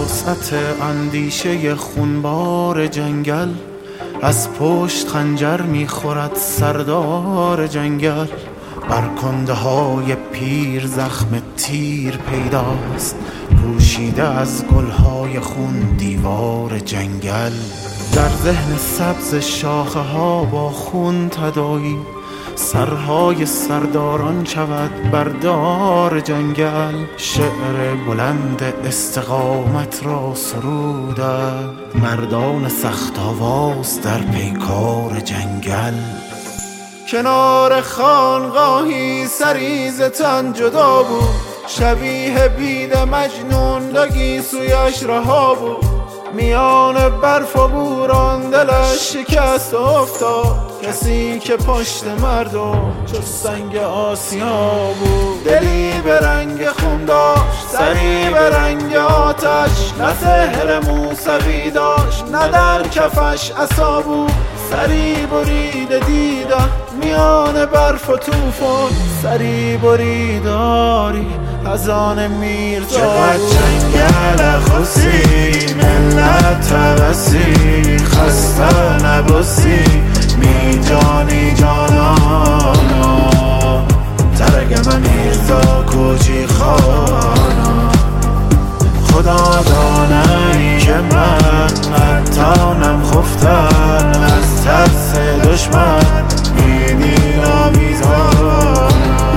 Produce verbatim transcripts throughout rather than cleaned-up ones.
وسعت اندیشه خونبار جنگل، از پشت خنجر میخورد سردار جنگل. بر کنده های پیر زخم تیر پیداست، پوشیده از گلهای خون دیوار جنگل. در ذهن سبز شاخه ها با خون تداعی، سرهای سرداران شود بردار جنگل. شعر بلند استقامت را سرودند مردان سخت آواز در پیکار جنگل. کنار خانقاهی سریز تن جدا بود، شبیه بید مجنون دگی سویش رها بود. میان برف و بوران دلش شکست افتاد، کسی که پشت مردم چو سنگ آسیا بود. دلی به رنگ خون داشت، سری به رنگ آتش، نه سحر موسوی داشت نه در کفش عصا بود. سری برید دیدم میان برف و توفان، سری بریداری از آن میرزا. چقدر جنگل خوسی ملت توسی، خسته نباسی می جانی جانانا. ترگم میرزا کوچی خانا، خدا دانه که من نتانم خفتن از ترس دشمن. میدین آویزانا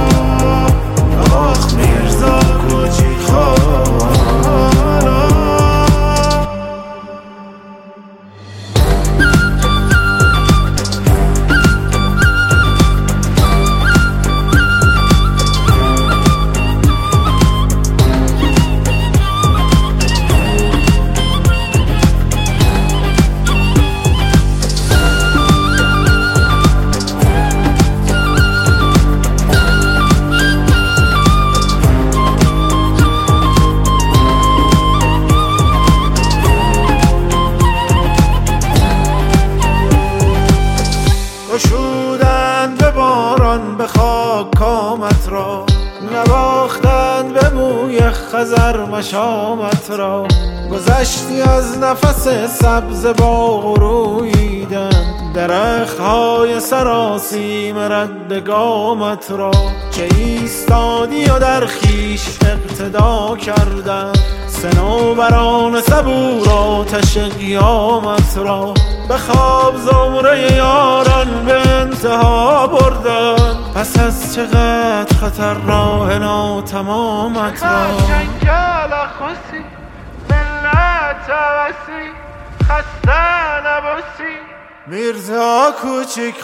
آخ میرزا کوچی خانا. گشودند به باران به خاک کامت را، نواختند به موی خزر مشامت را. گذشتی از نفس سبز باغ و روییدند درختهای سراسیم رد گامت را. که ایستادی و در خیش اقتدا کردند صنوبران صبور آتش قیامت را. به خواب زمره یاران به انتها بردن، پس از چقدر خطر راه ناتمامت را. جنگل خوسی ملت توسی، خسته نباسی میرزا کوچیک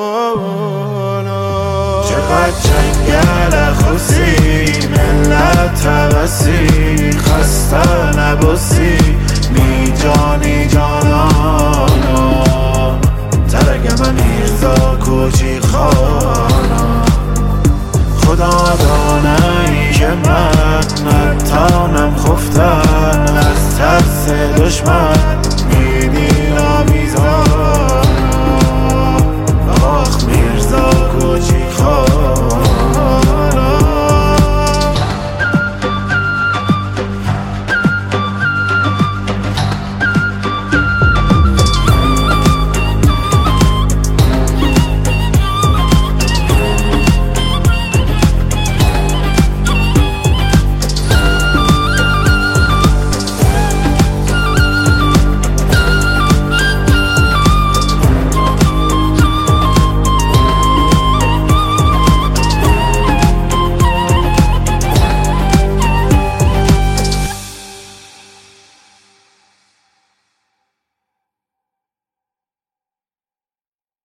خانا. چقدر جنگل خوسی ملت توسی، خسته نباسی می جانی جانانا. ترگم میرزا کوچی خانا، خدا دانه که من نتانم خفتن از ترس دشمن.